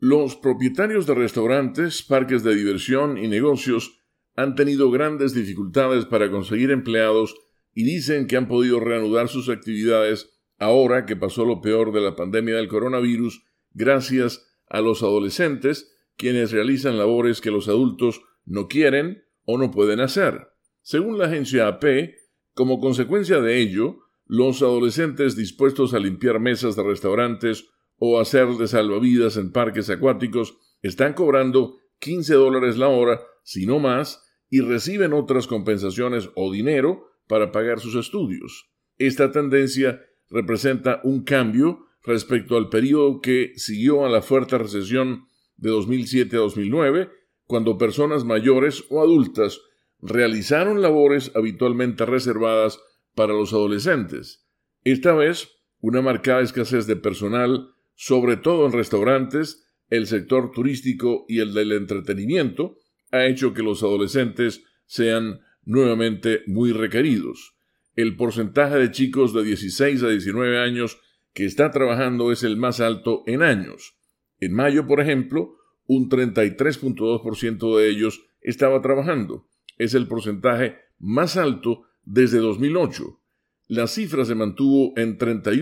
Los propietarios de restaurantes, parques de diversión y negocios han tenido grandes dificultades para conseguir empleados y dicen que han podido reanudar sus actividades ahora que pasó lo peor de la pandemia del coronavirus gracias a los adolescentes, quienes realizan labores que los adultos no quieren o no pueden hacer. Según la agencia AP, como consecuencia de ello, los adolescentes dispuestos a limpiar mesas de restaurantes o hacer de salvavidas en parques acuáticos están cobrando $15 la hora, si no más, y reciben otras compensaciones o dinero para pagar sus estudios. Esta tendencia representa un cambio respecto al periodo que siguió a la fuerte recesión de 2007 a 2009, cuando personas mayores o adultas realizaron labores habitualmente reservadas para los adolescentes. Esta vez, una marcada escasez de personal, sobre todo en restaurantes, el sector turístico y el del entretenimiento, ha hecho que los adolescentes sean nuevamente muy requeridos. El porcentaje de chicos de 16 a 19 años que está trabajando es el más alto en años. En mayo, por ejemplo, un 33.2% de ellos estaba trabajando. Es el porcentaje más alto desde 2008. La cifra se mantuvo en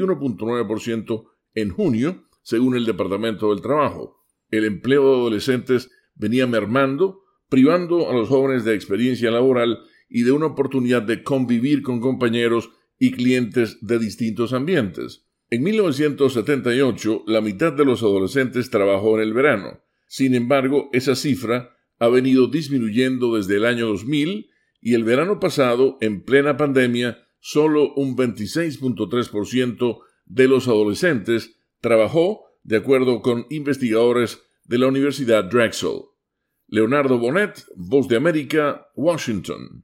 31.9% en junio, según el Departamento del Trabajo. El empleo de adolescentes venía mermando, privando a los jóvenes de experiencia laboral y de una oportunidad de convivir con compañeros y clientes de distintos ambientes. En 1978, la mitad de los adolescentes trabajó en el verano. Sin embargo, esa cifra ha venido disminuyendo desde el año 2000 y el verano pasado, en plena pandemia, solo un 26.3% de los adolescentes trabajó, de acuerdo con investigadores de la Universidad Drexel. Leonardo Bonet, Voz de América, Washington.